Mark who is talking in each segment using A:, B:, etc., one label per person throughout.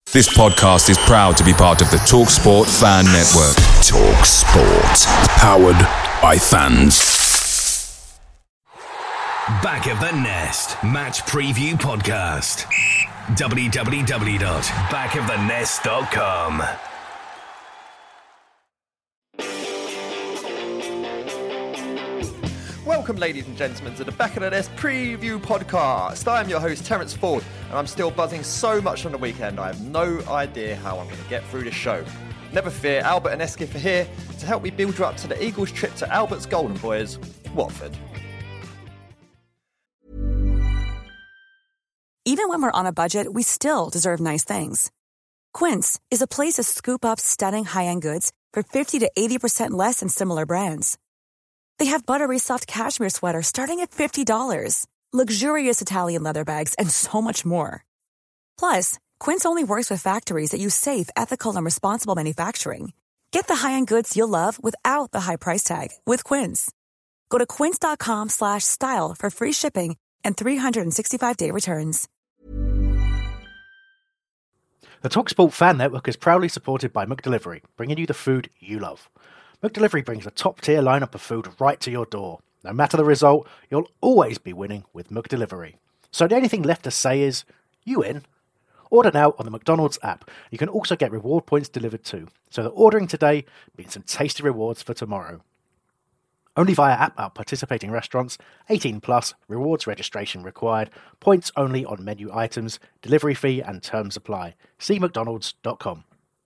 A: This podcast is proud to be part of the TalkSport Fan Network. TalkSport. Powered by fans.
B: Back of the Nest Match Preview Podcast. www.backofthenest.com.
C: Welcome, ladies and gentlemen, to the Back of the Nest Preview Podcast. I am your host, Terence Ford, and I'm still buzzing so much on the weekend, I have no idea how I'm going to get through the show. Never fear, Albert and Eskif are here to help me build you up to the Eagles' trip to Albert's Golden Boys, Watford.
D: Even when we're on a budget, we still deserve nice things. Quince is a place to scoop up stunning high-end goods for 50 to 80% less than similar brands. They have buttery soft cashmere sweaters starting at $50, luxurious Italian leather bags, and so much more. Plus, Quince only works with factories that use safe, ethical, and responsible manufacturing. Get the high-end goods you'll love without the high price tag with Quince. Go to quince.com/style for free shipping and 365-day returns.
E: The TalkSport Fan Network is proudly supported by McDelivery, bringing you the food you love. McDelivery brings a top-tier lineup of food right to your door. No matter the result, you'll always be winning with McDelivery. So the only thing left to say is, you in? Order now on the McDonald's app. You can also get reward points delivered too, so that ordering today means some tasty rewards for tomorrow. Only via app at participating restaurants, 18 plus, rewards registration required, points only on menu items, delivery fee and terms apply. See mcdonalds.com.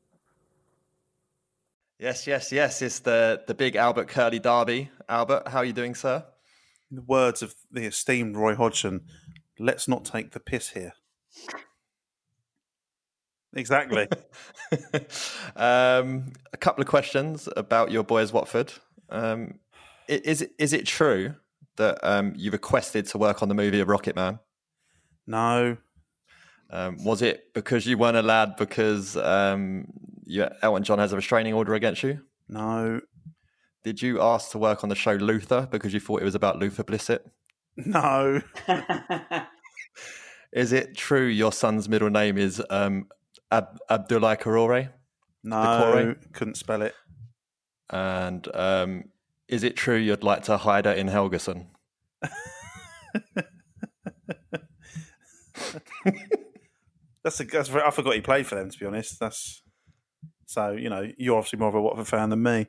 C: Yes, it's the big Albert Curly derby. Albert, how are you doing, sir?
F: In the words of the esteemed Roy Hodgson, let's not take the piss here. Exactly.
C: A couple of questions about your boys, Watford. Is it true that you requested to work on the movie of Rocket Man?
F: No.
C: Was it because you weren't allowed because Elton John has a restraining order against you?
F: No.
C: Did you ask to work on the show Luther because you thought it was about Luther Blissett?
F: No.
C: Is it true your son's middle name is Abdullah Karore?
F: No, couldn't spell it.
C: And is it true you'd like to hide her in Helgeson?
F: I forgot he played for them, to be honest. So, you're obviously more of a Watford fan than me.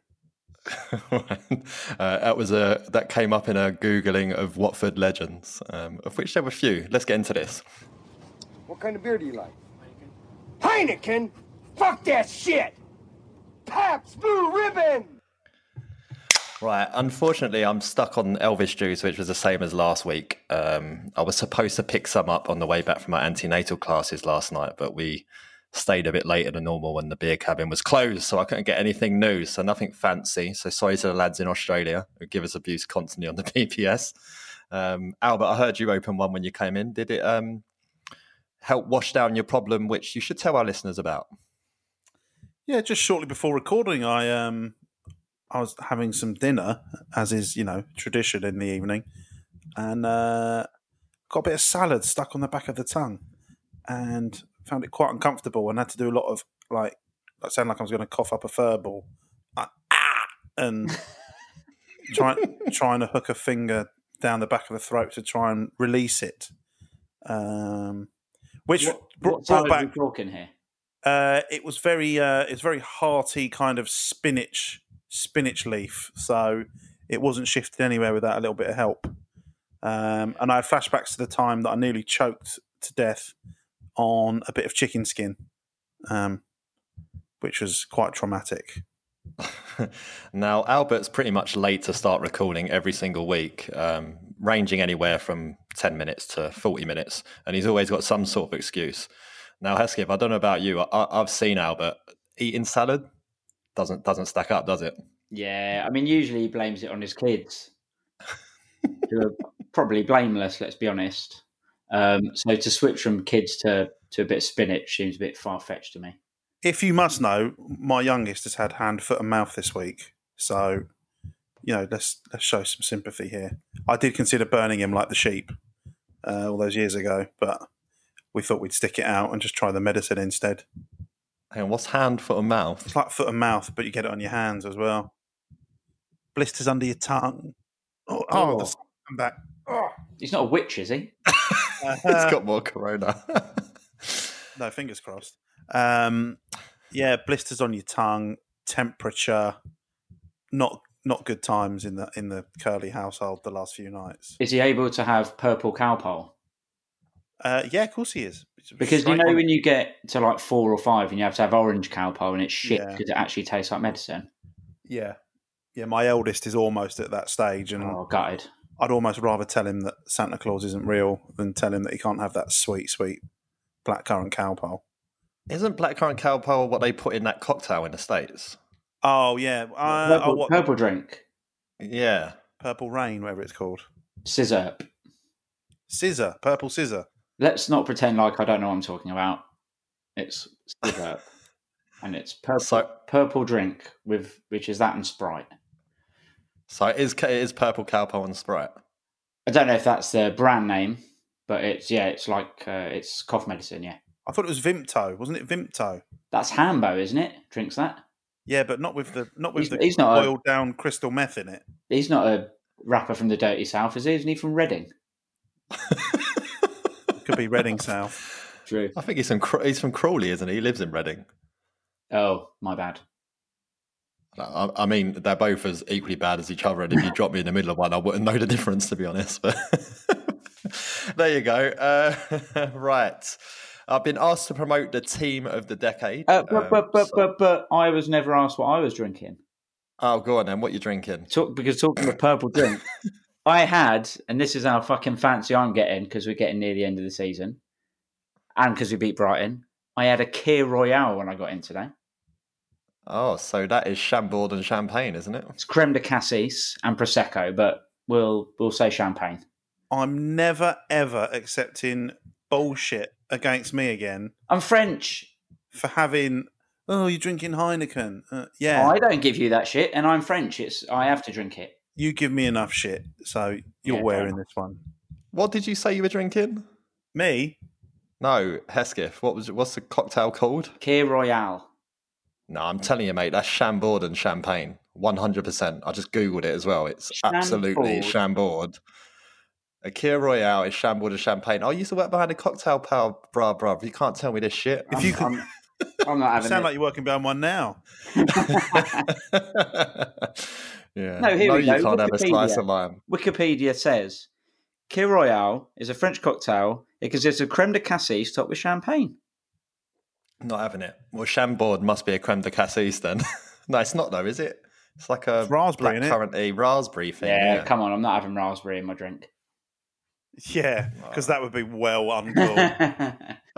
C: That came up in a Googling of Watford legends, of which there were a few. Let's get into this.
G: What kind of beer do you like? Heineken? Fuck that shit! Pabst Blue Ribbon!
C: Right, unfortunately, I'm stuck on Elvis juice, which was the same as last week. I was supposed to pick some up on the way back from my antenatal classes last night, but we stayed a bit later than normal when the beer cabin was closed, so I couldn't get anything new, so nothing fancy. So sorry to the lads in Australia who give us abuse constantly on the PPS. Albert, I heard you open one when you came in. Did it help wash down your problem, which you should tell our listeners about?
F: Yeah, just shortly before recording, I was having some dinner, as is, tradition in the evening, and got a bit of salad stuck on the back of the tongue, and found it quite uncomfortable, and had to do a lot of like sound like I was going to cough up a fur ball, and trying to hook a finger down the back of the throat to try and release it. Which
H: what
F: brought back.
H: Are we talking here?
F: It was very hearty kind of spinach leaf, so it wasn't shifted anywhere without a little bit of help. And I had flashbacks to the time that I nearly choked to death on a bit of chicken skin, which was quite traumatic.
C: Now, Albert's pretty much late to start recording every single week, ranging anywhere from 10 minutes to 40 minutes, and he's always got some sort of excuse. Now, Hesketh, I don't know about you. I've seen Albert eating salad. Doesn't stack up, does it?
H: Yeah, I mean, usually he blames it on his kids, who are probably blameless, let's be honest. So to switch from kids to a bit of spinach seems a bit far-fetched to me.
F: If you must know, my youngest has had hand, foot and mouth this week. So, let's show some sympathy here. I did consider burning him like the sheep all those years ago, but we thought we'd stick it out and just try the medicine instead.
C: Hang on, what's hand, foot, and mouth?
F: It's like foot and mouth, but you get it on your hands as well. Blisters under your tongue. I'm back. Oh.
H: He's not a witch, is he?
C: It's got more corona.
F: No, fingers crossed. Blisters on your tongue, temperature, not good times in the Curly household the last few nights.
H: Is he able to have purple cowpole?
F: Yeah, of course he is.
H: Because when you get to like 4 or 5 and you have to have orange cowpole and it's shit because it actually tastes like medicine.
F: Yeah. Yeah, my eldest is almost at that stage, and
H: gutted.
F: I'd almost rather tell him that Santa Claus isn't real than tell him that he can't have that sweet, sweet blackcurrant cowpole.
C: Isn't blackcurrant cowpole what they put in that cocktail in the States?
F: Oh, yeah.
H: Purple drink.
C: Yeah.
F: Purple rain, whatever it's called.
H: Scissor.
F: Purple scissor.
H: Let's not pretend like I don't know what I'm talking about. It's scissor. And it's purple drink, which is that and Sprite.
C: So it is purple cowpole and Sprite.
H: I don't know if that's the brand name, but it's like it's cough medicine. Yeah,
F: I thought it was Vimto, wasn't it? Vimto.
H: That's Hambo, isn't it? Drinks that.
F: Yeah, but not with the
H: he's not
F: boiled down crystal meth in it.
H: He's not a rapper from the Dirty South, is he? Isn't he from Reading?
F: Could be Reading South.
H: True.
C: I think he's from Crawley, isn't he? He lives in Reading.
H: Oh, my bad.
C: I mean, they're both as equally bad as each other, and if you drop me in the middle of one, I wouldn't know the difference, to be honest. But there you go. Right. I've been asked to promote the team of the decade.
H: But I was never asked what I was drinking.
C: Oh, go on then. What you drinking?
H: Because talking of purple drink, I had, and this is how fucking fancy I'm getting because we're getting near the end of the season, and because we beat Brighton, I had a Kir Royale when I got in today.
C: Oh, so that is Chambord and champagne, isn't it?
H: It's creme de cassis and prosecco, but we'll say champagne.
F: I'm never ever accepting bullshit against me again.
H: I'm French
F: for having. Oh, you're drinking Heineken. Yeah,
H: I don't give you that shit, and I'm French. I have to drink it.
F: You give me enough shit, so you're wearing this one.
C: What did you say you were drinking?
F: Me?
C: No, Hesketh. What's the cocktail called?
H: Kir Royale.
C: No, I'm telling you, mate, that's Chambord and champagne. 100%. I just Googled it as well. It's absolutely Chambord. A Kir Royale is Chambord and champagne. I used to work behind a cocktail pal, bruv. You can't tell me this shit.
H: I'm not having
F: it. Sound like you're working behind one now.
C: Yeah.
H: No, here we go.
C: You can't have a slice of lime.
H: Wikipedia says, Kir Royale is a French cocktail. It consists of creme de cassis topped with champagne.
C: Not having it. Well, Chambord must be a creme de cassis then. No, it's not though, is it? It's like a
F: raspberry,
C: blackcurrant raspberry thing.
H: Yeah, come on, I'm not having raspberry in my drink.
F: Yeah, because that would be well uncool.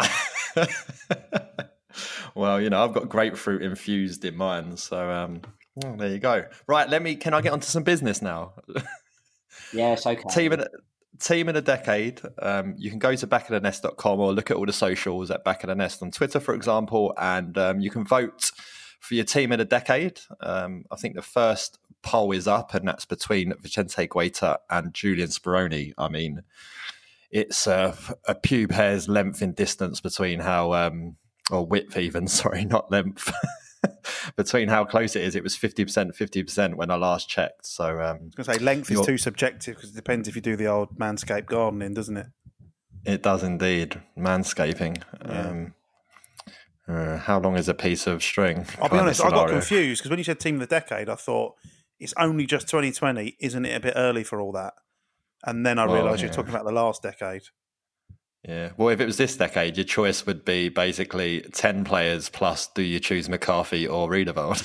C: Well, I've got grapefruit infused in mine, so there you go. Right, can I get onto some business now?
H: Yes, okay.
C: Team of the decade. You can go to backofthenest.com or look at all the socials at Back of the Nest on Twitter, for example, and you can vote for your team of the decade. I think the first poll is up, and that's between Vicente Guaita and Julian Speroni. I mean, it's a pube hair's length in distance between how, or width even, sorry, not length. Between how close it is. It was 50% when I last checked. So
F: I was going to say length is too subjective because it depends if you do the old manscaped gardening, doesn't it?
C: It does indeed. Manscaping. Yeah. How long is a piece of string?
F: I'll be honest, I got confused because when you said team of the decade, I thought it's only just 2020. Isn't it a bit early for all that? And then I realised you're talking about the last decade.
C: Yeah. Well, if it was this decade, your choice would be basically 10 players plus do you choose McCarthy or Riedewald?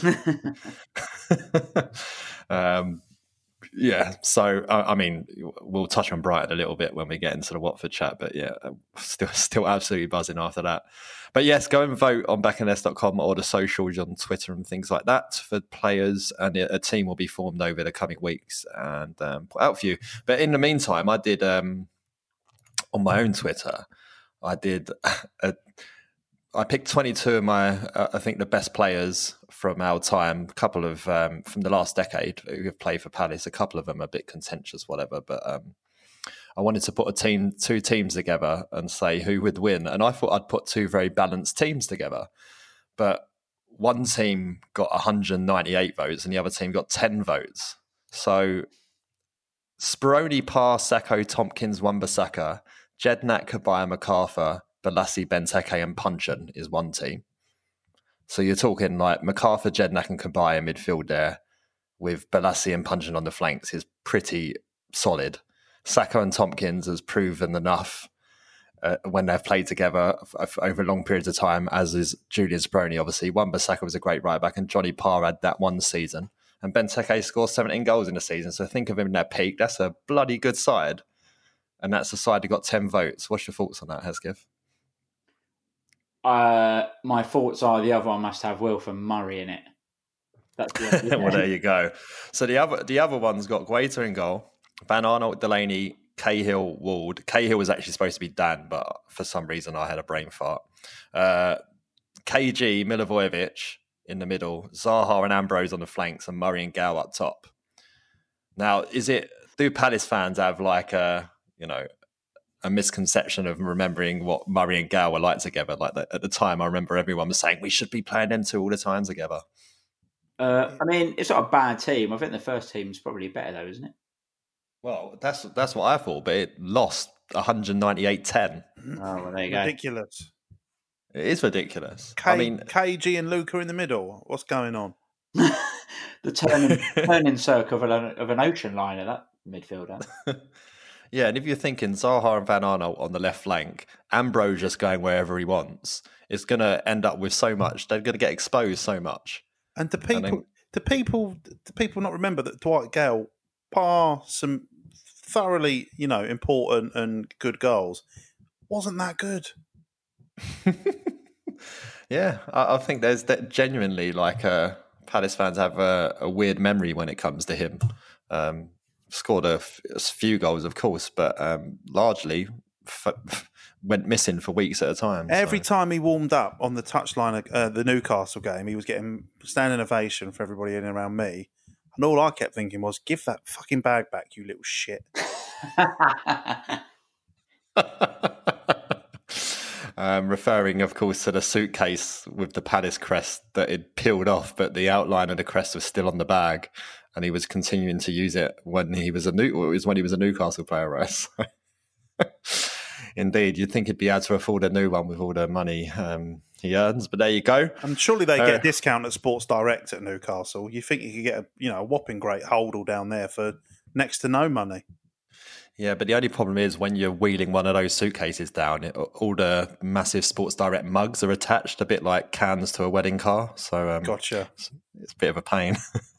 C: Yeah. So, I mean, we'll touch on Brighton a little bit when we get into the Watford chat, but yeah, still absolutely buzzing after that. But yes, go and vote on backofthenest.com or the socials on Twitter and things like that for players, and a team will be formed over the coming weeks and put out for you. But in the meantime, I did... on my own Twitter, I picked 22 of my, I think, the best players from our time, a couple of from the last decade who have played for Palace. A couple of them are a bit contentious, whatever, but I wanted to put two teams together and say who would win. And I thought I'd put two very balanced teams together. but one team got 198 votes and the other team got 10 votes. So Speroni, Parr, Sacco, Tompkins, Wan-Bissaka, Jednak, Kabaya, MacArthur, Balassi, Benteke and Puncheon is one team. So you're talking like MacArthur, Jednak and Kabaya midfield there with Balassi and Puncheon on the flanks is pretty solid. Sacco and Tompkins has proven enough when they've played together over long periods of time, as is Julian Speroni, obviously. Wan-Bissaka was a great right-back, and Johnny Parr had that one season. And Benteke scored 17 goals in the season, so think of him in their peak. That's a bloody good side. And that's the side that got 10 votes. What's your thoughts on that, Hesketh?
H: My thoughts are the other one must have Wilf and Murray in it. That's the
C: well, there you go. So the other one's got Guaita in goal, Van Arnold, Delaney, Cahill, Ward. Cahill was actually supposed to be Dan, but for some reason I had a brain fart. KG, Milivojevic in the middle, Zaha and Ambrose on the flanks, and Murray and Gow up top. Now, do Palace fans have like a misconception of remembering what Murray and Gow were like together? Like at the time, I remember everyone was saying we should be playing them two all the time together.
H: I mean, it's not a bad team. I think the first team's probably better though, isn't it?
C: Well, that's what I thought, but it lost 198-10.
H: Oh, well, there you go.
F: Ridiculous.
C: It is ridiculous.
F: KG and Luca in the middle. What's going on?
H: The turning circle of an ocean liner, that midfielder.
C: Yeah, and if you're thinking Zaha and Van Arnold on the left flank, Ambrose just going wherever he wants, it's going to end up with so much. They're going to get exposed so much.
F: And do people not remember that Dwight Gale, bar some thoroughly, important and good goals, wasn't that good?
C: Yeah, I think there's that genuinely Palace fans have a weird memory when it comes to him. Scored a few goals, of course, but largely went missing for weeks at a time.
F: Every time he warmed up on the touchline of the Newcastle game, he was getting standing ovation for everybody in and around me. And all I kept thinking was, give that fucking bag back, you little shit.
C: Referring, of course, to the suitcase with the Palace crest that had peeled off, but the outline of the crest was still on the bag, and he was continuing to use it when he was a Newcastle player, right? So, indeed, you'd think he'd be able to afford a new one with all the money he earns, but there you go.
F: And surely they get a discount at Sports Direct at Newcastle. You think you could get a whopping great holdall down there for next to no money.
C: Yeah, but the only problem is when you're wheeling one of those suitcases down, all the massive Sports Direct mugs are attached, a bit like cans to a wedding car. So
F: gotcha.
C: It's a bit of a pain.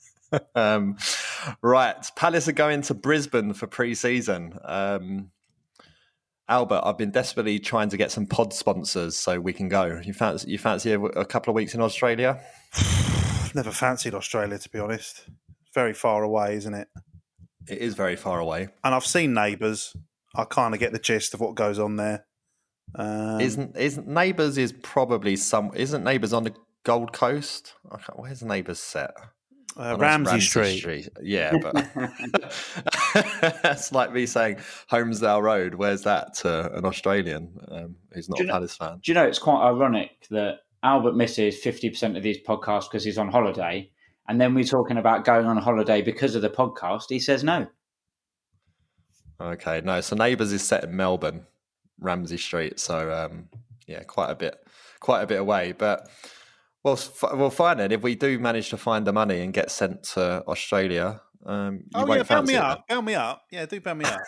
C: Right, Palace are going to Brisbane for pre-season. Albert, I've been desperately trying to get some pod sponsors so we can go. You fancy a couple of weeks in Australia?
F: I've never fancied Australia, to be honest. It's very far away, isn't it?
C: It is very far away.
F: And I've seen Neighbours. I kind of get the gist of what goes on there.
C: Isn't Neighbours is probably isn't Neighbours on the Gold Coast? Where's Neighbours set?
F: Ramsey Street.
C: Yeah, but that's like me saying Holmesdale Road. Where's that to an Australian who's not a Palace fan?
H: Do you know, it's quite ironic that Albert misses 50% of these podcasts because he's on holiday, and then we're talking about going on holiday because of the podcast. He says no.
C: Okay, no. So Neighbours is set in Melbourne, Ramsey Street. So quite a bit away. But well, fine then. If we do manage to find the money and get sent to Australia,
F: bail me up. Bail me up. Yeah, do bail me up.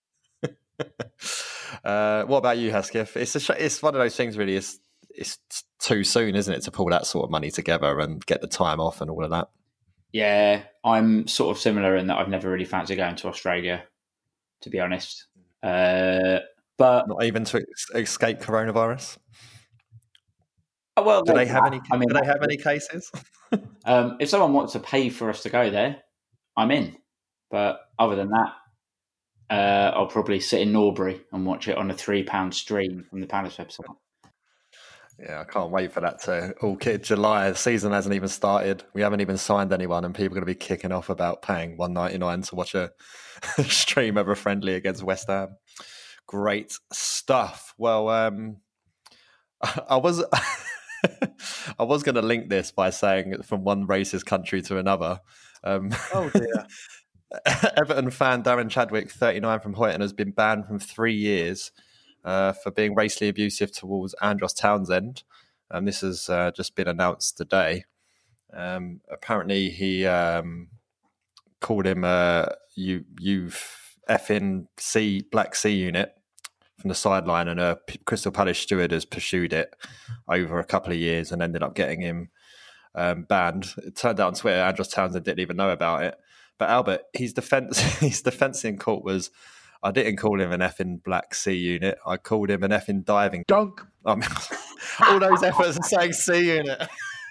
C: What about you, Hesketh? It's one of those things. Really, it's too soon, isn't it, to pull that sort of money together and get the time off and all of that.
H: Yeah, I'm sort of similar in that I've never really fancied going to Australia, to be honest. But
C: not even to escape coronavirus.
H: Oh, well,
C: do they have any cases?
H: If someone wants to pay for us to go there, I'm in. But other than that, I'll probably sit in Norbury and watch it on a £3 stream from the Palace website.
C: Yeah, I can't wait for that to all kick July. The season hasn't even started. We haven't even signed anyone, and people are going to be kicking off about paying $1.99 to watch a stream of a friendly against West Ham. Great stuff. Well, I was I was going to link this by saying from one racist country to another.
F: Oh dear.
C: Everton fan Darren Chadwick, 39 from Hoyton, has been banned from 3 years for being racially abusive towards Andros Townsend. This has just been announced today. Apparently, he called him you've effing Black C unit from the sideline, and a Crystal Palace steward has pursued it over a couple of years and ended up getting him banned. It turned out on Twitter, Andros Townsend didn't even know about it. But Albert, his defence in court was, I didn't call him an effing Black C unit. I called him an effing diving
E: Dunk.
C: I mean, all those efforts are saying C unit.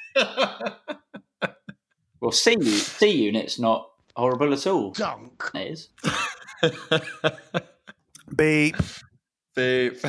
H: Well, C unit's not horrible at all.
G: Dunk.
H: It is.
F: Beep.
C: Beep.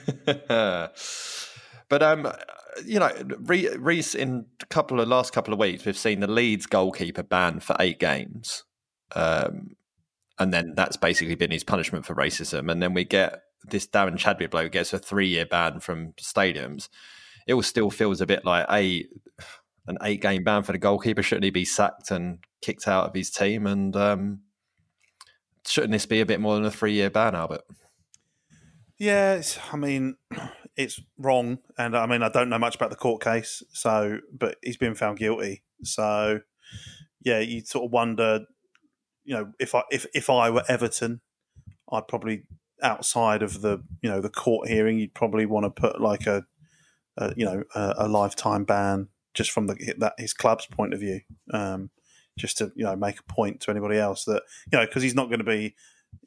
C: But Reece, in last couple of weeks, we've seen the Leeds goalkeeper banned for 8 games. And then that's basically been his punishment for racism. And then we get this Darren Chadwick bloke gets a 3-year ban from stadiums. It all still feels a bit like an 8-game ban for the goalkeeper. Shouldn't he be sacked and kicked out of his team? And shouldn't this be a bit more than a 3-year ban, Albert?
F: Yeah, it's wrong. And I don't know much about the court case, but he's been found guilty. So, yeah, you sort of wonder, if I were Everton, I'd probably, outside of the court hearing, you'd probably want to put like a lifetime ban just from his club's point of view, just to make a point to anybody else that because he's not going to be.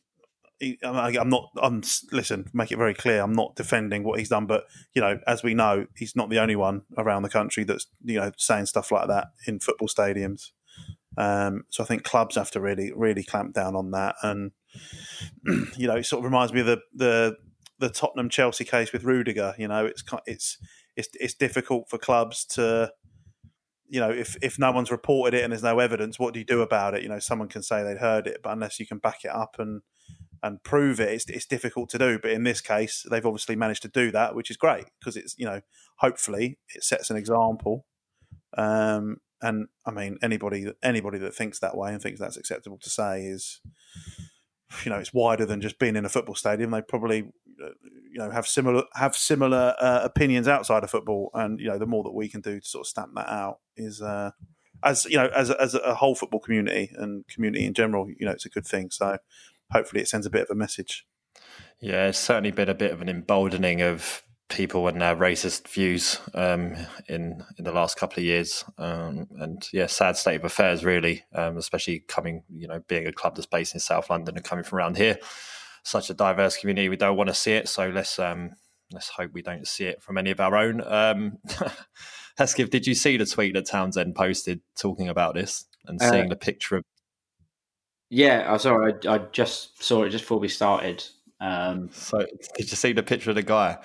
F: Listen, make it very clear, I'm not defending what he's done, but as we know, he's not the only one around the country that's saying stuff like that in football stadiums. So I think clubs have to really, really clamp down on that. And it sort of reminds me of the Tottenham Chelsea case with Rudiger. It's difficult for clubs to, if no one's reported it and there's no evidence, what do you do about it? Someone can say they'd heard it, but unless you can back it up and prove it, it's difficult to do. But in this case, they've obviously managed to do that, which is great because it's hopefully it sets an example. And anybody that thinks that way and thinks that's acceptable to say is, it's wider than just being in a football stadium. They probably, have similar opinions outside of football. And the more that we can do to sort of stamp that out is, as a whole football community and community in general, it's a good thing. So hopefully it sends a bit of a message.
C: Yeah, it's certainly been a bit of an emboldening of people and their racist views in the last couple of years, and sad state of affairs really, especially coming, being a club that's based in South London and coming from around here, such a diverse community. We don't want to see it, so let's hope we don't see it from any of our own. Hesketh, did you see the tweet that Townsend posted talking about this and seeing the picture of?
H: Yeah, I saw it. I just saw it just before we started.
C: So did you see the picture of the guy?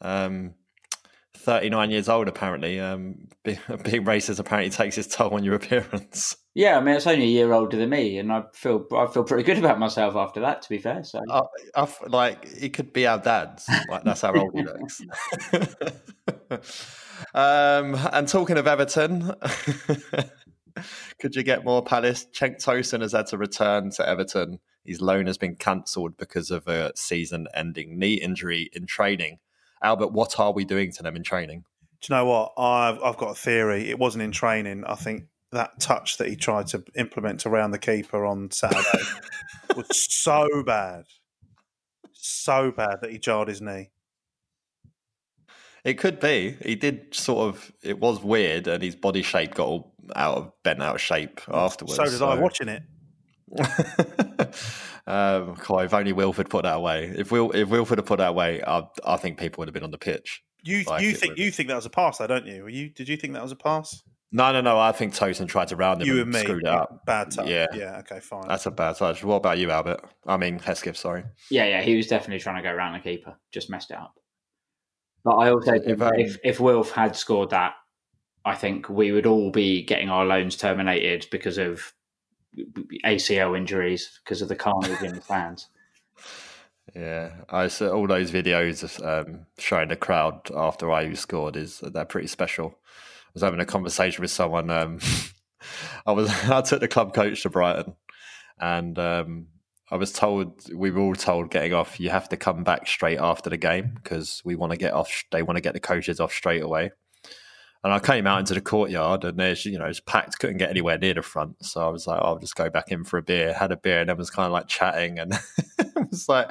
C: 39 years old, apparently. Being racist apparently takes its toll on your appearance.
H: Yeah, it's only a year older than me, and I feel pretty good about myself after that. To be fair, so
C: he could be our dads. Like that's how old he looks. And talking of Everton, could you get more Palace? Cenk Tosun has had to return to Everton. His loan has been cancelled because of a season-ending knee injury in training. Albert, what are we doing to them in training?
F: Do you know what? I've got a theory. It wasn't in training. I think that touch that he tried to implement around the keeper on Saturday was so bad that he jarred his knee.
C: It could be. He did it was weird, and his body shape got all bent out of shape afterwards.
F: So did I watching it.
C: If only Wilford put that away. If Wilford had put that away, I think people would have been on the pitch.
F: You think that was a pass, though, don't you? Did you think that was a pass?
C: No. I think Tosun tried to round him.
F: You and me
C: screwed it up.
F: Bad touch.
C: Yeah.
F: Okay, fine.
C: That's a bad touch. What about you, Albert? Hesketh. Sorry.
H: Yeah. He was definitely trying to go around the keeper. Just messed it up. But I also think if Wilf had scored that, I think we would all be getting our loans terminated because of ACL injuries, because of the carnage in the fans.
C: Yeah, I saw all those videos showing the crowd after Ayew scored. They're pretty special. I was having a conversation with someone. I took the club coach to Brighton, and we were all told getting off, you have to come back straight after the game because we want to get off. They want to get the coaches off straight away. And I came out into the courtyard and there's, it's packed, couldn't get anywhere near the front. So I was like, I'll just go back in for a beer, had a beer, and then was kind of like chatting. And I was like,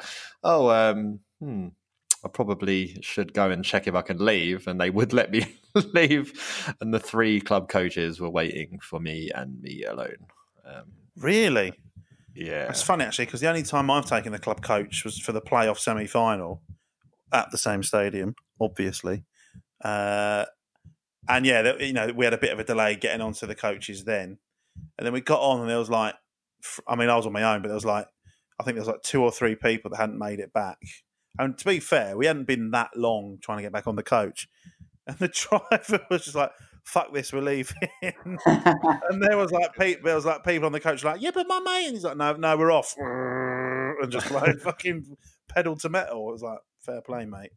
C: I probably should go and check if I can leave. And they would let me leave. And the 3 club coaches were waiting for me and me alone.
F: Really?
C: Yeah.
F: It's funny, actually, because the only time I've taken the club coach was for the playoff semi-final at the same stadium, obviously. And yeah, we had a bit of a delay getting onto the coaches then. And then we got on and there was like, I was on my own, but there was like, I think there was like 2 or 3 people that hadn't made it back. And to be fair, we hadn't been that long trying to get back on the coach. And the driver was just like, fuck this, we're leaving. And there was like people on the coach like, yeah, but my mate. And he's like, no, we're off. And just like fucking pedal to metal. It was like, fair play, mate.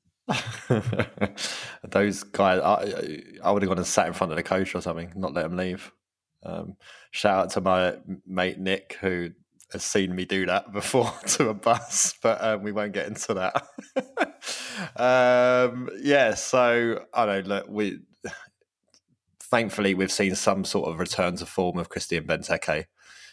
C: Those guys, I would have gone and sat in front of the coach or something, not let him leave. Shout out to my mate Nick, who has seen me do that before to a bus, but we won't get into that. So I don't know. Look, thankfully we've seen some sort of return to form of Christian Benteke,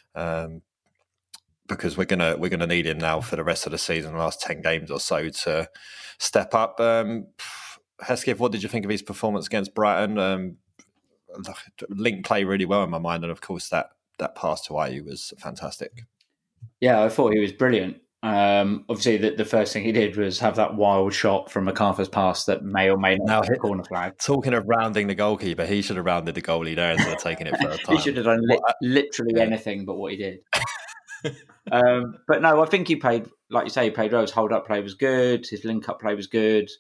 C: because we're gonna need him now for the rest of the season, the last 10 games or so, to step up. Hesketh, what did you think of his performance against Brighton? Link played really well in my mind, and of course that pass to Ayew was fantastic.
H: Yeah, I thought he was brilliant. Obviously, the first thing he did was have that wild shot from MacArthur's pass that may or may not hit the corner flag.
C: Talking of rounding the goalkeeper, he should have rounded the goalie there instead of taking it first time.
H: He should have done literally anything but what he did. But no, I think he played, like you say, he played well. His hold-up play was good. His link-up play was good.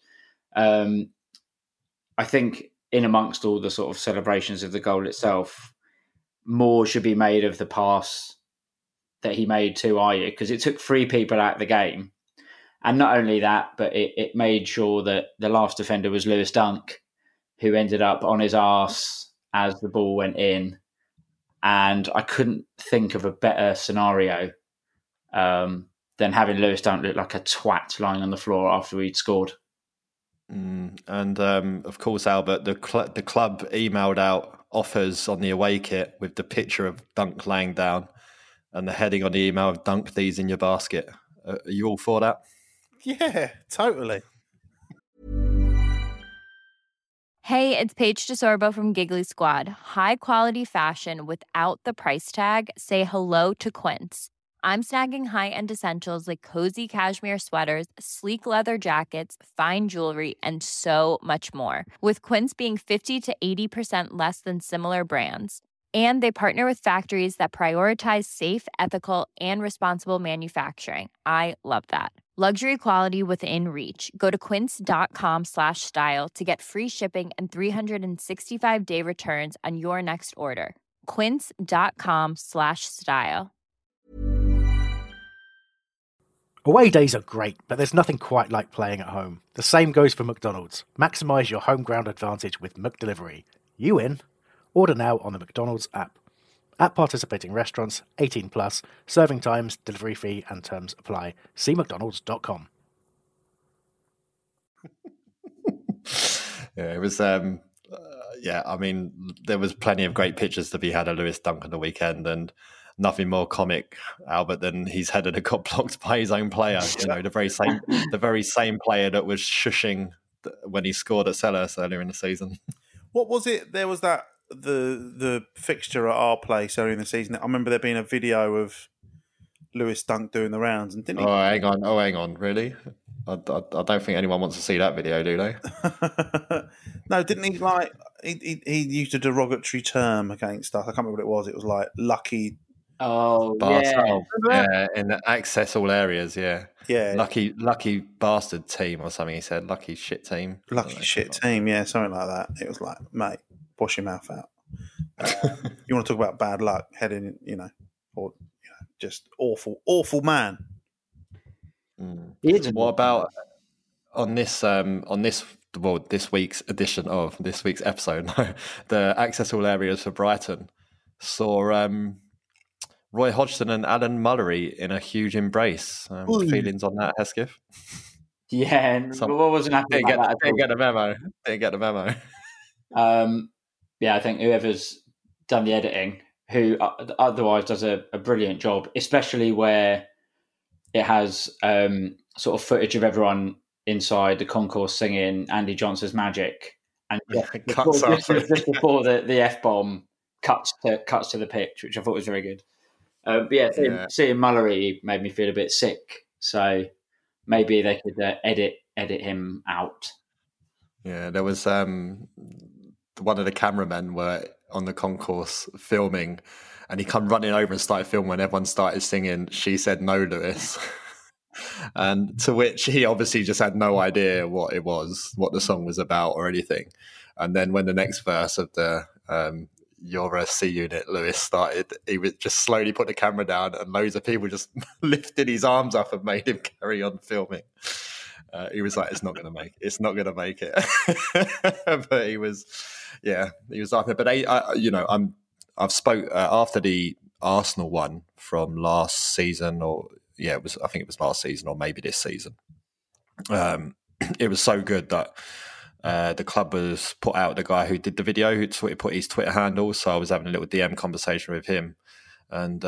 H: I think in amongst all the sort of celebrations of the goal itself, more should be made of the pass that he made to Ayew, because it took 3 people out of the game. And not only that, but it made sure that the last defender was Lewis Dunk, who ended up on his arse as the ball went in. And I couldn't think of a better scenario than having Lewis Dunk look like a twat lying on the floor after he'd scored.
C: And of course, Albert, the club emailed out offers on the away kit with the picture of Dunk laying down and the heading on the email of "Dunk these in your basket." Are you all for that?
F: Yeah, totally.
I: Hey, it's Paige DeSorbo from Giggly Squad. High quality fashion without the price tag. Say hello to Quince. I'm snagging high-end essentials like cozy cashmere sweaters, sleek leather jackets, fine jewelry, and so much more. With Quince being 50 to 80% less than similar brands. And they partner with factories that prioritize safe, ethical, and responsible manufacturing. I love that. Luxury quality within reach. Go to quince.com/style to get free shipping and 365-day returns on your next order. Quince.com/style.
E: Away days are great, but there's nothing quite like playing at home. The same goes for McDonald's. Maximise your home ground advantage with McDelivery. You in? Order now on the McDonald's app. At participating restaurants, 18 plus, serving times, delivery fee and terms apply. See mcdonalds.com.
C: Yeah, it was. There was plenty of great pictures to be had of Lewis Dunk on the weekend, and nothing more comic, Albert, than his header that got blocked by his own player. The very same player that was shushing when he scored at Selhurst earlier in the season.
F: What was it? There was that the fixture at our place earlier in the season. I remember there being a video of Lewis Dunk doing the rounds, and didn't he?
C: Hang on, really? I don't think anyone wants to see that video, do they?
F: No, didn't he? Like he used a derogatory term against us. I can't remember what it was. It was like lucky.
H: Oh,
C: yeah, in the access all areas, yeah. Lucky bastard team or something. He said lucky shit team.
F: Lucky shit team, yeah, something like that. It was like, mate, wash your mouth out. You want to talk about bad luck heading, or just awful man.
C: What about on this this week's edition of this week's episode? The access all areas for Brighton saw Roy Hodgson and Alan Mullery in a huge embrace. Feelings on that, Hesketh?
H: Yeah, what wasn't happy about that?
C: Didn't get the memo. Didn't get the memo.
H: Yeah, I think whoever's done the editing, who otherwise does a brilliant job, especially where it has sort of footage of everyone inside the concourse singing Andy Johnson's Magic, and just before the F-bomb cuts to the pitch, which I thought was very good. But seeing Mullery made me feel a bit sick, so maybe they could edit him out.
C: Yeah, there was one of the cameramen were on the concourse filming, and he come running over and started filming when everyone started singing "She Said No, Lewis," and to which he obviously just had no idea what it was, what the song was about, or anything. And then when the next verse of the "You're a C Unit, Lewis" started, he would just slowly put the camera down, and loads of people just lifted his arms up and made him carry on filming. He was like, "It's not going to make it. It's not going to make it." But he was laughing. But I've spoke after the Arsenal one from last season, I think it was last season, or maybe this season. It was so good that the club was put out the guy who did the video, who put his Twitter handle. So I was having a little DM conversation with him, and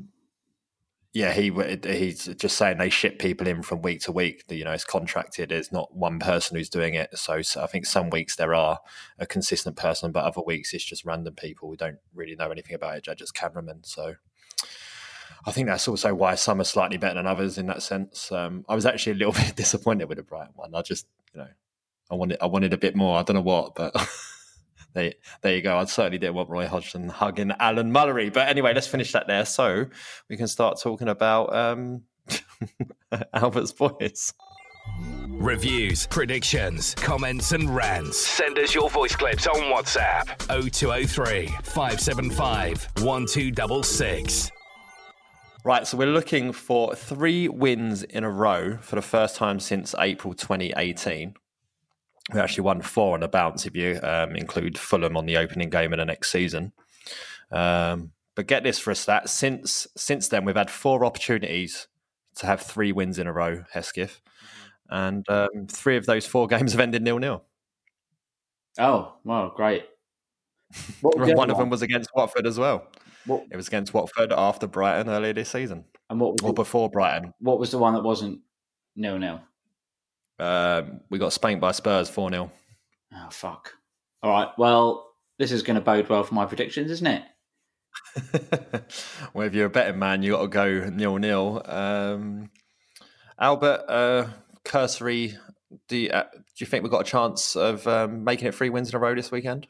C: he's just saying they ship people in from week to week. It's contracted. There's not one person who's doing it. So I think some weeks there are a consistent person, but other weeks it's just random people who don't really know anything about it. They're just cameramen. So I think that's also why some are slightly better than others in that sense. I was actually a little bit disappointed with the Brighton one. I just, I wanted a bit more. I don't know what, but there you go. I certainly didn't want Roy Hodgson hugging Alan Mullery. But anyway, let's finish that there so we can start talking about Albert's boys.
B: Reviews, predictions, comments and rants. Send us your voice clips on WhatsApp 0203 575 1266.
C: Right, so we're looking for 3 wins in a row for the first time since April 2018. We actually won 4 on the bounce if you include Fulham on the opening game of the next season. But get this for a stat. Since then, we've had 4 opportunities to have 3 wins in a row, Hesketh. And 3 of those 4 games have ended 0-0.
H: Oh, well, great.
C: One of them was against Watford as well. It was against Watford after Brighton earlier this season.
H: And
C: before Brighton.
H: What was the one that wasn't 0-0?
C: We got spanked by Spurs 4-0.
H: Oh, fuck. All right, well, this is going to bode well for my predictions, isn't it?
C: Well, if you're a betting man, you got to go 0-0. Albert, cursory, do you think we've got a chance of making it 3 wins in a row this weekend?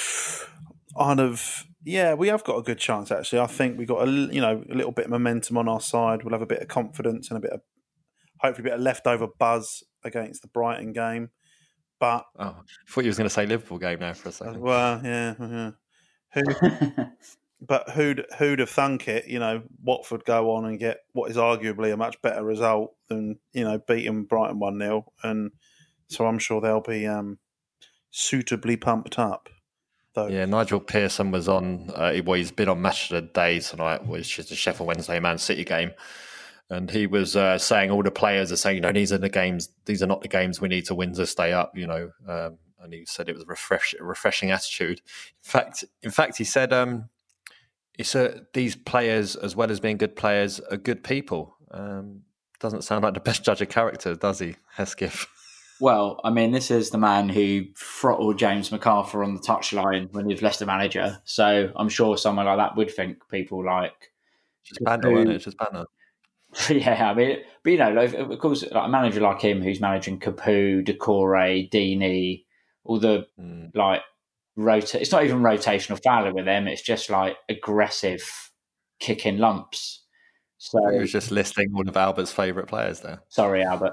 F: Yeah, we have got a good chance, actually. I think we got a little bit of momentum on our side. We'll have a bit of confidence and hopefully a bit of leftover buzz against the Brighton game. But
C: I thought you was going to say Liverpool game now for a second.
F: Well, yeah. Who'd have thunk it? Watford go on and get what is arguably a much better result than beating Brighton 1-0, and so I'm sure they'll be suitably pumped up.
C: Yeah, Nigel Pearson was on. He's been on Match of the Day tonight, which is the Sheffield Wednesday Man City game, and he was saying all the players are saying, these are the games. These are not the games we need to win to stay up. And he said it was a refreshing attitude. In fact, he said these players, as well as being good players, are good people. Doesn't sound like the best judge of character, does he, Hesketh?
H: Well, I mean, this is the man who throttled James McArthur on the touchline when he was Leicester manager. So I'm sure someone like that would think people like...
C: Just banter, isn't it? It's just banter.
H: Yeah, I mean, but of course, like a manager like him who's managing Capoue, Decore, Deeney, all the it's not even rotational fouling with them. It's just like aggressive kicking lumps. So
C: he was just listing one of Albert's favourite players there.
H: Sorry, Albert.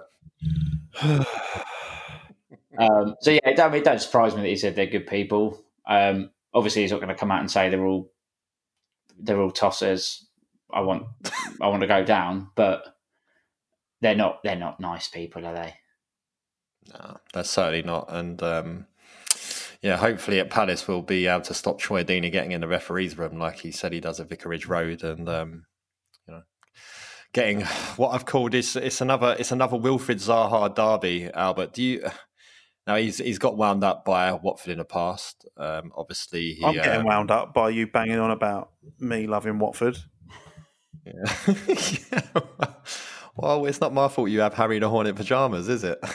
H: So yeah, it don't surprise me that he said they're good people. Obviously, he's not going to come out and say they're all tossers. I want to go down, but they're not nice people, are they?
C: No, they're certainly not. And hopefully at Palace we'll be able to stop Troy Deeney getting in the referee's room like he said he does at Vicarage Road, and getting what I've called it's another Wilfried Zaha derby. Albert, now he's got wound up by Watford in the past. Obviously,
F: I'm getting wound up by you banging on about me loving Watford.
C: Yeah. Well, it's not my fault you have Harry the Hornet pajamas, is it?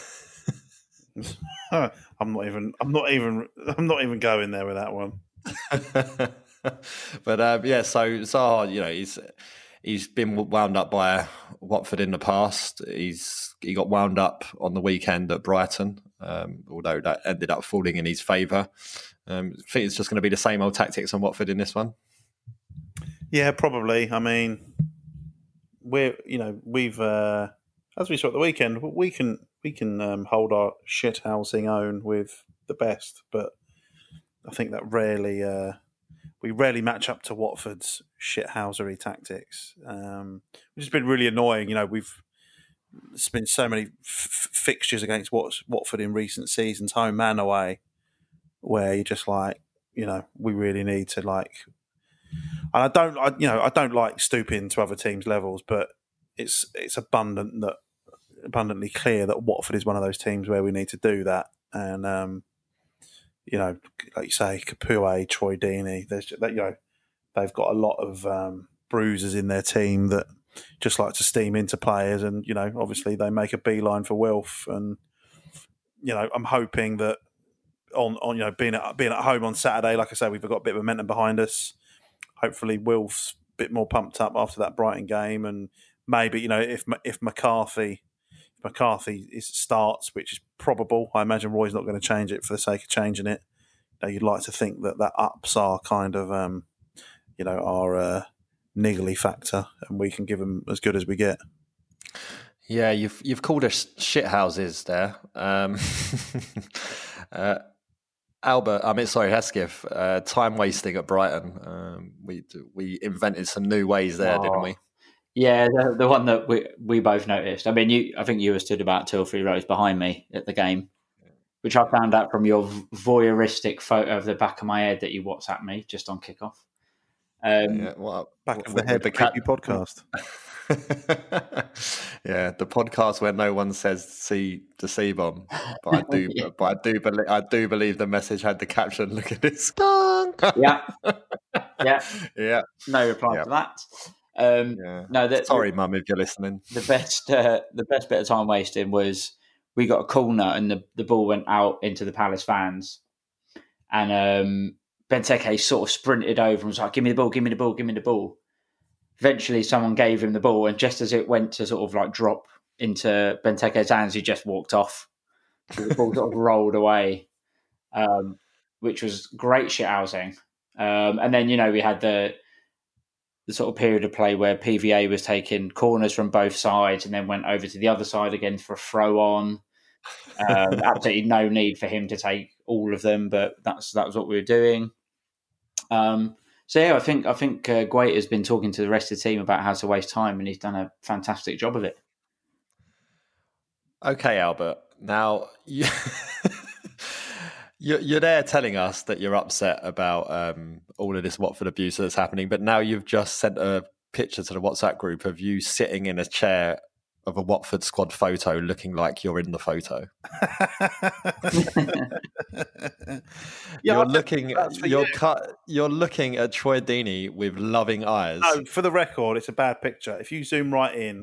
F: I'm not even going there with that one.
C: But so Zaha, he's been wound up by Watford in the past. He got wound up on the weekend at Brighton, although that ended up falling in his favour. I think it's just going to be the same old tactics on Watford in this one.
F: Yeah, probably. I mean, we've as we saw at the weekend, we can hold our shithousing own with the best, but I think that we rarely match up to Watford's shithousery tactics, which has been really annoying. There's been so many fixtures against Watford in recent seasons, home and away, where you're just like, we really need to like. And I don't like stooping to other teams' levels, but it's abundantly clear that Watford is one of those teams where we need to do that. And like you say, Capoue, Troy Deeney, they've got a lot of bruisers in their team that just like to steam into players, and obviously they make a beeline for Wilf. And I'm hoping that on being at home on Saturday, like I say, we've got a bit of momentum behind us. Hopefully, Wilf's a bit more pumped up after that Brighton game, and maybe if McCarthy starts, which is probable, I imagine Roy's not going to change it for the sake of changing it. You'd like to think that ups our kind of our niggly factor, and we can give them as good as we get.
C: Yeah, you've called us shithouses there. Hesketh, time wasting at Brighton. We invented some new ways there, didn't we?
H: Yeah, the one that we both noticed. I mean, I think you were stood about 2 or 3 rows behind me at the game, which I found out from your voyeuristic photo of the back of my head that you WhatsApped me just on kickoff.
F: Back of the head, the Creepy podcast.
C: Yeah, the podcast where no one says "see the C-bomb," but I do believe the message had the caption, "Look at this."
H: Yeah.
C: No
H: reply to that.
C: Sorry, Mum, if you're listening.
H: The best bit of time wasting was we got a corner and the ball went out into the Palace fans, and Benteke sort of sprinted over and was like, "Give me the ball, give me the ball, give me the ball." Eventually, someone gave him the ball, and just as it went to sort of like drop into Benteke's hands, he just walked off. So the ball sort of rolled away, which was great shithousing. And then we had the sort of period of play where PVA was taking corners from both sides and then went over to the other side again for a throw on. Absolutely no need for him to take all of them, but that was what we were doing. I think Guaita has been talking to the rest of the team about how to waste time, and he's done a fantastic job of it.
C: Okay, Albert. Now you're there telling us that you're upset about all of this Watford abuse that's happening, but now you've just sent a picture to the WhatsApp group of you sitting in a chair of a Watford squad photo looking like you're in the photo. You're looking at Troy Deeney with loving eyes.
F: No, for the record, it's a bad picture. If you zoom right in,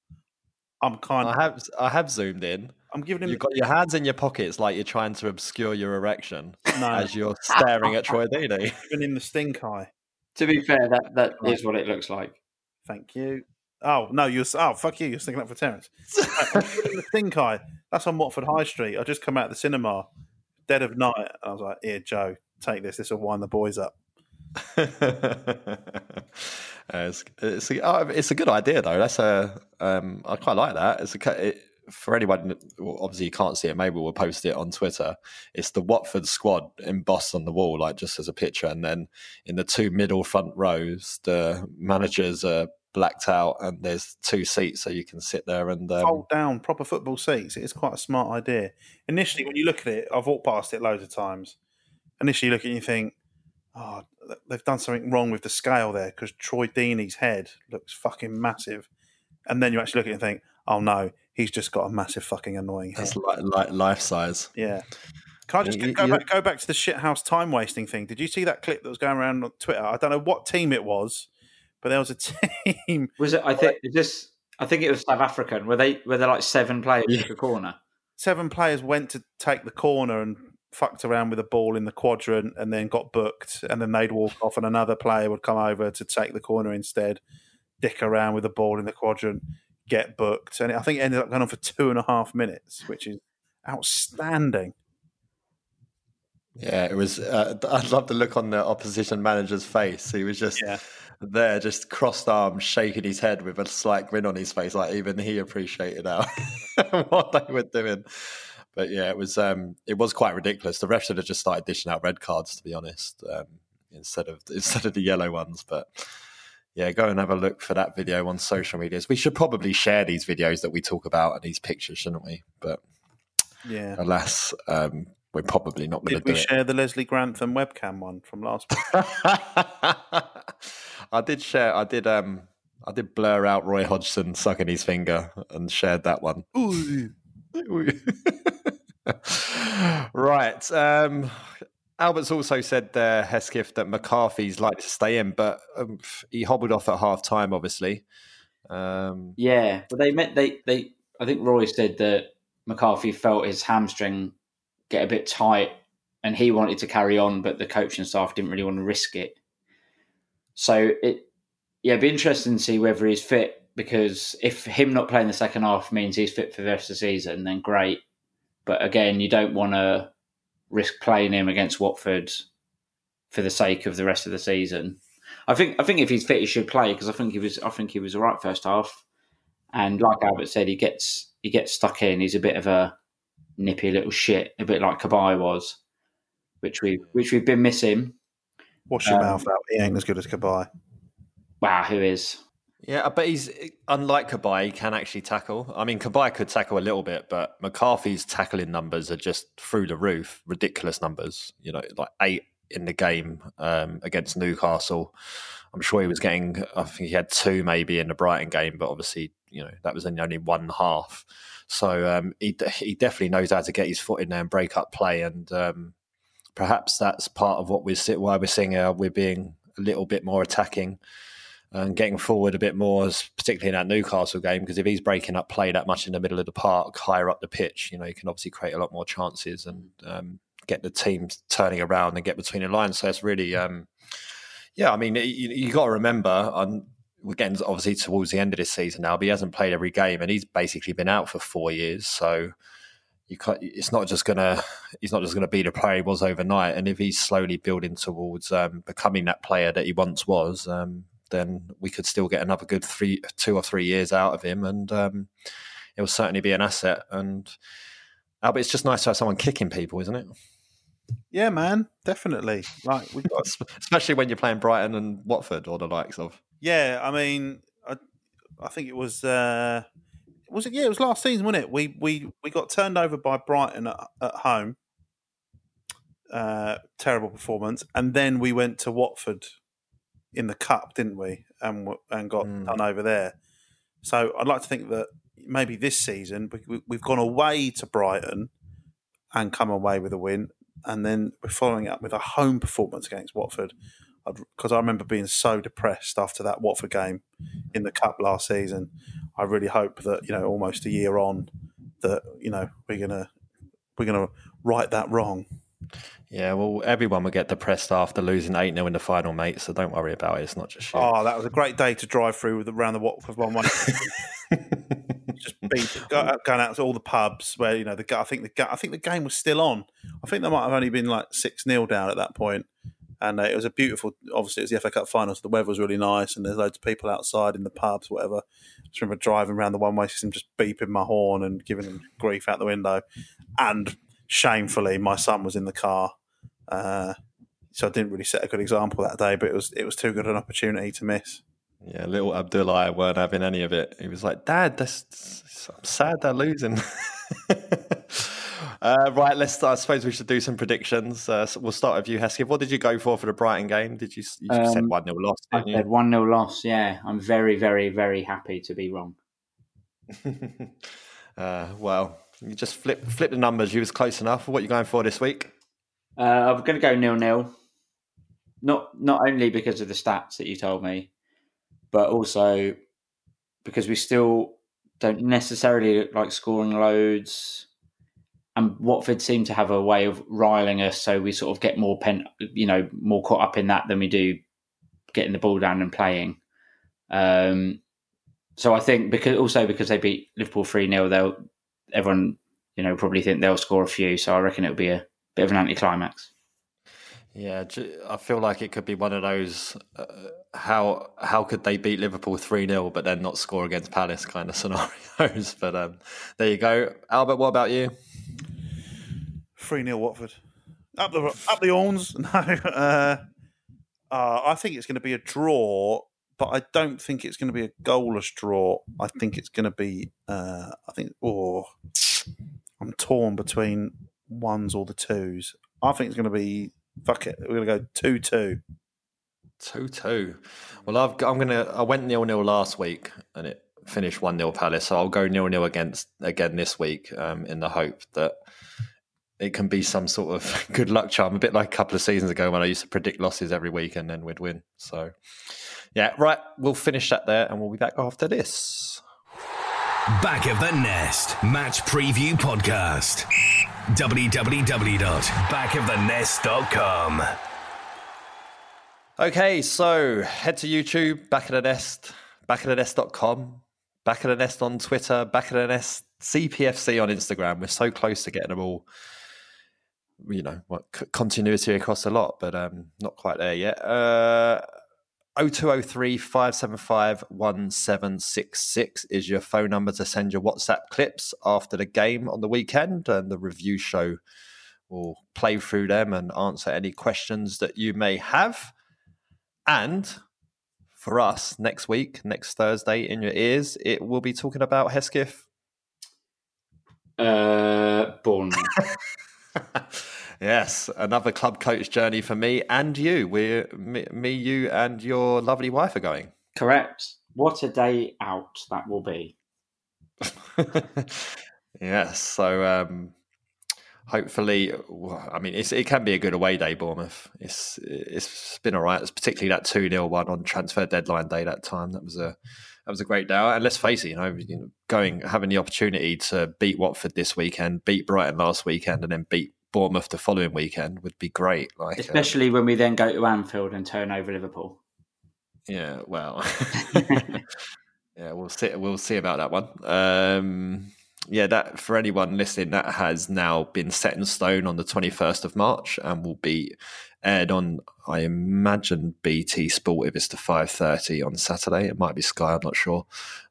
C: I have zoomed in.
F: I'm giving him.
C: You've got your hands in your pockets like you're trying to obscure your erection as you're staring at Troy Deeney.
F: Even in the stink eye.
H: To be fair, that is what it looks like.
F: Thank you. Oh no! Fuck you! You're sticking up for Terence. I'm in the stink eye. That's on Watford High Street. I just come out of the cinema, dead of night, and I was like, "Here, Joe, take this. This will wind the boys up."
C: It's a good idea though. That's I quite like that. For anyone, obviously you can't see it. Maybe we'll post it on Twitter. It's the Watford squad embossed on the wall, like just as a picture, and then in the 2 middle front rows, the managers are blacked out, and there's 2 seats so you can sit there and
F: fold down proper football seats. It is quite a smart idea. Initially, when you look at it, I've walked past it loads of times. Initially, you look at it and you think, oh, they've done something wrong with the scale there because Troy Deeney's head looks fucking massive. And then you actually look at it and think, oh no, he's just got a massive fucking annoying head.
C: That's like life size.
F: Yeah. Can I just go back to the shithouse time wasting thing? Did you see that clip that was going around on Twitter? I don't know what team it was, but there was a team.
H: Was it? I think it was South African. Were there like 7 players in the corner?
F: 7 players went to take the corner and fucked around with the ball in the quadrant, and then got booked. And then they'd walk off, and another player would come over to take the corner instead, dick around with the ball in the quadrant, get booked, and I think it ended up going on for 2.5 minutes, which is outstanding.
C: Yeah, it was. I love the look on the opposition manager's face. He was just there, just crossed arms, shaking his head with a slight grin on his face, like even he appreciated what they were doing. But yeah, it was quite ridiculous. The refs should have just started dishing out red cards, to be honest, instead of the yellow ones. But yeah, go and have a look for that video on social medias. We should probably share these videos that we talk about and these pictures, shouldn't we? But yeah, alas. We're probably not going to do it.
F: Did we share the Leslie Grantham webcam one from last week?
C: I did blur out Roy Hodgson sucking his finger and shared that one. Right. Albert's also said there, Hesketh, that McCarthy's likely to stay in, but he hobbled off at half time, obviously.
H: Yeah, but I think Roy said that McCarthy felt his hamstring get a bit tight and he wanted to carry on, but the coaching staff didn't really want to risk it. So it'd be interesting to see whether he's fit, because if him not playing the second half means he's fit for the rest of the season, then great. But again, you don't want to risk playing him against Watford for the sake of the rest of the season. I think if he's fit, he should play, because I think he was all right first half. And like Albert said, he gets stuck in. He's a bit of a nippy little shit, a bit like Cabaye was, which we've been missing.
F: Wash your mouth out. He ain't as good as Cabaye.
H: Wow, who is?
C: Yeah, but he's unlike Cabaye, he can actually tackle. I mean, Cabaye could tackle a little bit, but McCarthy's tackling numbers are just through the roof, ridiculous numbers. You know, like 8 in the game against Newcastle. I'm sure he was getting, I think he had 2 maybe in the Brighton game, but obviously, you know, that was only one half. So he definitely knows how to get his foot in there and break up play, and perhaps that's part of why we're seeing we're being a little bit more attacking and getting forward a bit more, particularly in that Newcastle game, because if he's breaking up play that much in the middle of the park, higher up the pitch, you know, he can obviously create a lot more chances and get the team turning around and get between the lines. So it's really, I mean, you got to remember, we're getting obviously towards the end of this season now, but he hasn't played every game and he's basically been out for 4 years. So he's not just going to be the player he was overnight. And if he's slowly building towards becoming that player that he once was, then we could still get another good 2 or 3 years out of him, and it will certainly be an asset. And Albert, it's just nice to have someone kicking people, isn't it?
F: Yeah, man, definitely. Like
C: especially when you're playing Brighton and Watford or the likes of.
F: Yeah, I mean, I think it was. Was it? Yeah, it was last season, wasn't it? We got turned over by Brighton at home. Terrible performance, and then we went to Watford in the cup, didn't we? And got done over there. So I'd like to think that maybe this season we've gone away to Brighton and come away with a win, and then we're following up with a home performance against Watford. Because I remember being so depressed after that Watford game in the cup last season. I really hope that, you know, almost a year on, that, you know, we're gonna right that wrong.
C: Yeah, well, everyone will get depressed after losing 8-0 in the final, mate, so don't worry about it. It's not just you.
F: Oh, that was a great day to drive through around the Watford one. Just going out to all the pubs where, you know, I think the game was still on. I think they might have only been like 6-0 down at that point. And it was a beautiful, obviously it was the FA Cup final, so the weather was really nice and there's loads of people outside in the pubs, whatever. I just remember driving around the one-way system, just beeping my horn and giving them grief out the window. And shamefully, my son was in the car. So I didn't really set a good example that day, but it was too good an opportunity to miss.
C: Yeah, little Abdullah weren't having any of it. He was like, Dad, I'm sad they're losing. Right, I suppose we should do some predictions. So we'll start with you, Hesketh. What did you go for the Brighton game? You said 1-0 loss, didn't you?
H: I said 1-0 loss, yeah. I'm very, very, very happy to be wrong.
C: Well, you just flip the numbers. You was close enough. What are you going for this week?
H: I'm going to go 0-0. Not only because of the stats that you told me, but also because we still don't necessarily like scoring loads. And Watford seem to have a way of riling us, so we sort of get more more caught up in that than we do getting the ball down and playing. So I think because they beat Liverpool 3-0, everyone probably think they'll score a few. So I reckon it'll be a bit of an anticlimax. Yeah,
C: I feel like it could be one of those how could they beat Liverpool 3-0 but then not score against Palace kind of scenarios. But there you go. Albert, what about you?
F: 3-0 Watford. Up the horns. No. I think it's going to be a draw, but I don't think it's going to be a goalless draw. I think it's going to be I'm torn between ones or the twos. I think it's going to be fuck it. We're going to go 2-2.
C: 2-2. Well, I went 0-0 last week and it finished 1-0 Palace, so I'll go 0-0 again this week in the hope that it can be some sort of good luck charm, a bit like a couple of seasons ago when I used to predict losses every week and then we'd win. So, yeah, right, we'll finish that there and we'll be back after this.
B: Back of the Nest Match Preview Podcast. www.backofthenest.com.
C: Okay, so head to YouTube, Back of the Nest, backofthenest.com, Back of the Nest on Twitter, Back of the Nest CPFC on Instagram. We're so close to getting them all, continuity across a lot, but not quite there yet. 0203 575 1766 is your phone number to send your WhatsApp clips after the game on the weekend, and the review show will play through them and answer any questions that you may have. And for us, next Thursday, in your ears, it will be talking about Hesketh.
H: Bournemouth.
C: Yes, another club coach journey for me and you. Me, you, and your lovely wife are going.
H: Correct. What a day out that will be.
C: Yes. So hopefully, it can be a good away day. Bournemouth. It's been all right. It's particularly that 2-0 one on transfer deadline day. That time that was a great day. And let's face it, having the opportunity to beat Watford this weekend, beat Brighton last weekend, and then beat Bournemouth the following weekend would be great.
H: Especially when we then go to Anfield and turn over Liverpool.
C: Yeah, well, yeah, we'll see about that one. That for anyone listening, that has now been set in stone on the 21st of March and will be aired on, I imagine, BT Sport if it's to 5:30 on Saturday. It might be Sky, I'm not sure.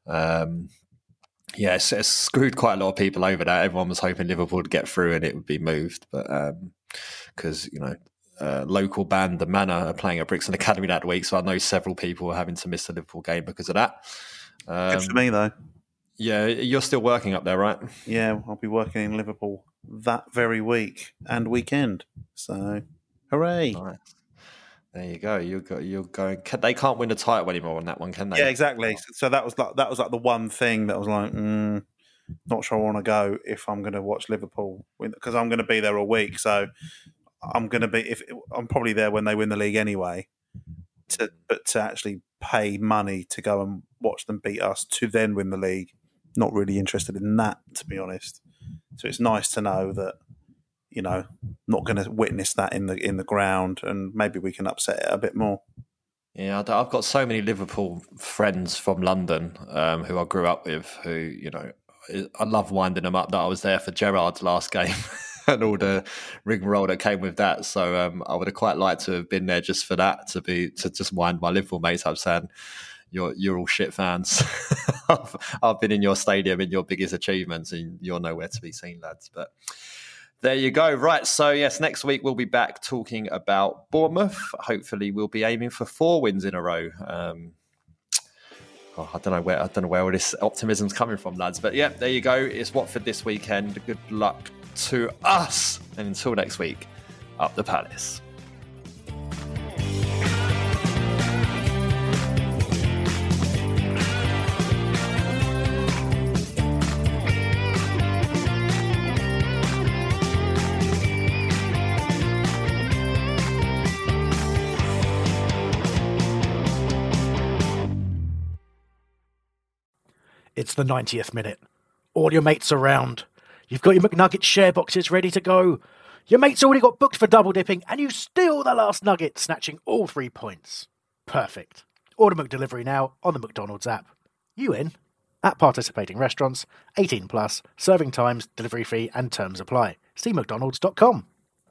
C: It's screwed quite a lot of people over that. Everyone was hoping Liverpool would get through and it would be moved, but because local band The Manor are playing at Brixton Academy that week, so I know several people are having to miss the Liverpool game because of that.
F: Good for me though.
C: Yeah, you're still working up there, right?
F: Yeah, I'll be working in Liverpool that very week and weekend. So, hooray!
C: Nice. There you go. You're going. They can't win the title anymore on that one, can they?
F: Yeah, exactly. So that was like the one thing that was like, not sure I want to go if I'm going to watch Liverpool because I'm going to be there a week. So I'm going to be I'm probably there when they win the league anyway. But to actually pay money to go and watch them beat us to then win the league, not really interested in that, to be honest. So it's nice to know that. Not going to witness that in the ground, and maybe we can upset it a bit more.
C: Yeah, I've got so many Liverpool friends from London who I grew up with. Who I love winding them up. That I was there for Gerrard's last game and all the rigmarole that came with that. So I would have quite liked to have been there just for that, to just wind my Liverpool mates up, saying you're all shit fans. I've been in your stadium in your biggest achievements, and you're nowhere to be seen, lads. But. There you go. Right. So, yes, next week we'll be back talking about Bournemouth. Hopefully we'll be aiming for 4 wins in a row. I don't know where all this optimism's coming from, lads. But yeah, there you go. It's Watford this weekend. Good luck to us. And until next week, up the Palace.
E: It's the 90th minute. All your mates around. You've got your McNugget share boxes ready to go. Your mate's already got booked for double dipping, and you steal the last nugget, snatching all 3 points. Perfect. Order McDelivery now on the McDonald's app. You in? At participating restaurants, 18 plus, serving times, delivery fee, and terms apply. See mcdonalds.com.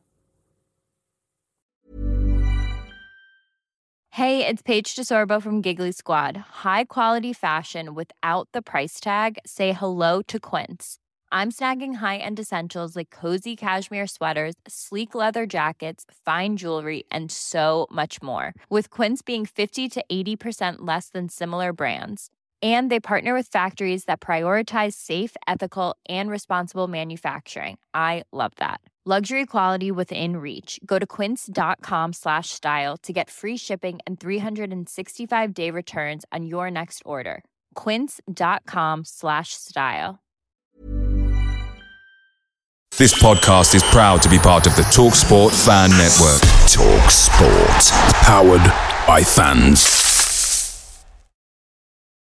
I: Hey, it's Paige DeSorbo from Giggly Squad. High quality fashion without the price tag. Say hello to Quince. I'm snagging high-end essentials like cozy cashmere sweaters, sleek leather jackets, fine jewelry, and so much more. With Quince being 50 to 80% less than similar brands. And they partner with factories that prioritize safe, ethical, and responsible manufacturing. I love that. Luxury quality within reach. Go to quince.com/style to get free shipping and 365-day returns on your next order. Quince.com/style.
A: This podcast is proud to be part of the TalkSport Fan Network. TalkSport. Powered by fans.